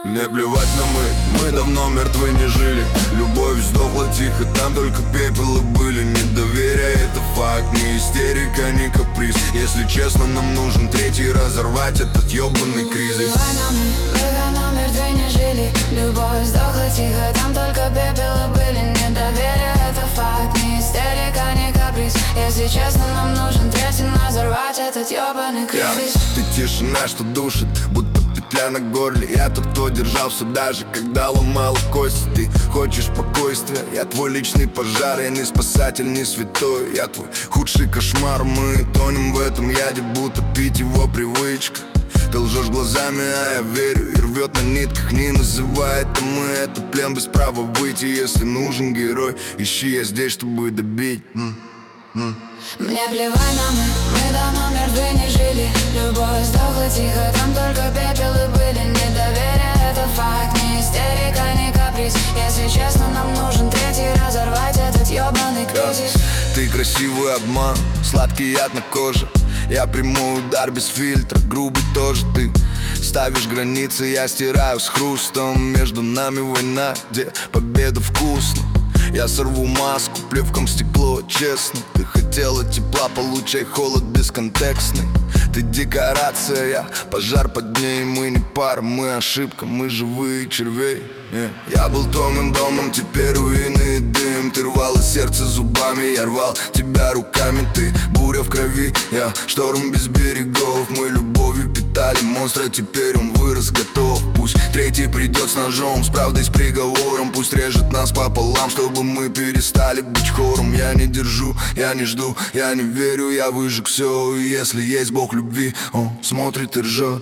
Не плевать на мы давно мертвы не жили. Любовь сдохла тихо, там только пепел и были. Недоверие — это факт, не истерика, не каприз. Если честно, нам нужен третий разорвать этот ёбаный кризис. Мы давно мертвы не жили. Любовь сдохла тихо, там только пепел и были. Недоверие — это факт, не истерика, не каприз. Если честно, нам нужен третий разорвать этот ёбаный кризис. Ты тишина, что душит, будто петля на горле. Я тот, кто держался даже когда ломал кости. Ты хочешь спокойствия, я твой личный пожар. Я не спасатель, не святой, я твой худший кошмар. Мы тонем в этом яде, будто пить его привычка. Ты лжешь глазами, а я верю, и рвет на нитках. Не называй это мы, это плен без права выйти. Если нужен герой, ищи, я здесь, чтобы добить. Мне плевать на мы давно мертвы не жили. Любовь сдохла тихо, там только пепел и были. Недоверие — это факт, не истерика, не каприз. Если честно, нам нужен третий разорвать этот ёбаный кризис. Ты красивый обман, сладкий яд на коже. Я приму удар без фильтра, грубый тоже ты. Ставишь границы, я стираю с хрустом. Между нами война, где победа вкусна. Я сорву маску, плевком стекло, честно. Ты хотела тепла, получай холод бесконтекстный. Ты декорация, я пожар под ней. Мы не пара, мы ошибка, мы живые червей. Я был томным домом, теперь руины и дым. Ты рвала сердце зубами, я рвал тебя руками. Ты буря в крови, я шторм без берегов. Мы любовью питали монстра, теперь он вырос, готов. Пусть третий придет с ножом, с правдой, с приговором. Пусть режет нас пополам, чтобы мы перестали быть хором. Я не держу, я не жду, я не верю, я выжег все. И если есть Бог любви, он смотрит и ржет.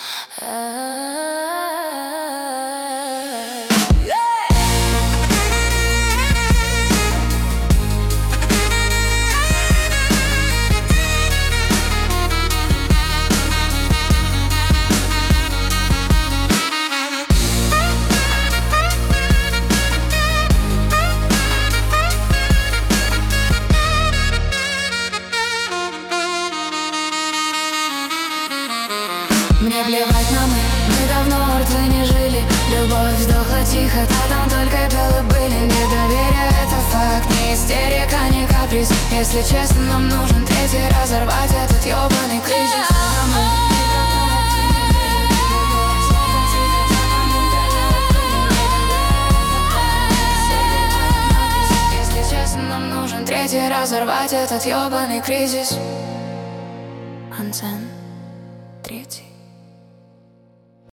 Мне плевать на мы давно мертвы не жили. Любовь сдохла тихо, а там только пепел и были. Недоверие — это факт, не истерика, не каприз. Если честно, нам нужен третий разорвать этот ёбаный кризис. Если честно, нам нужен третий разорвать этот ёбаный кризис. Ансен, третий.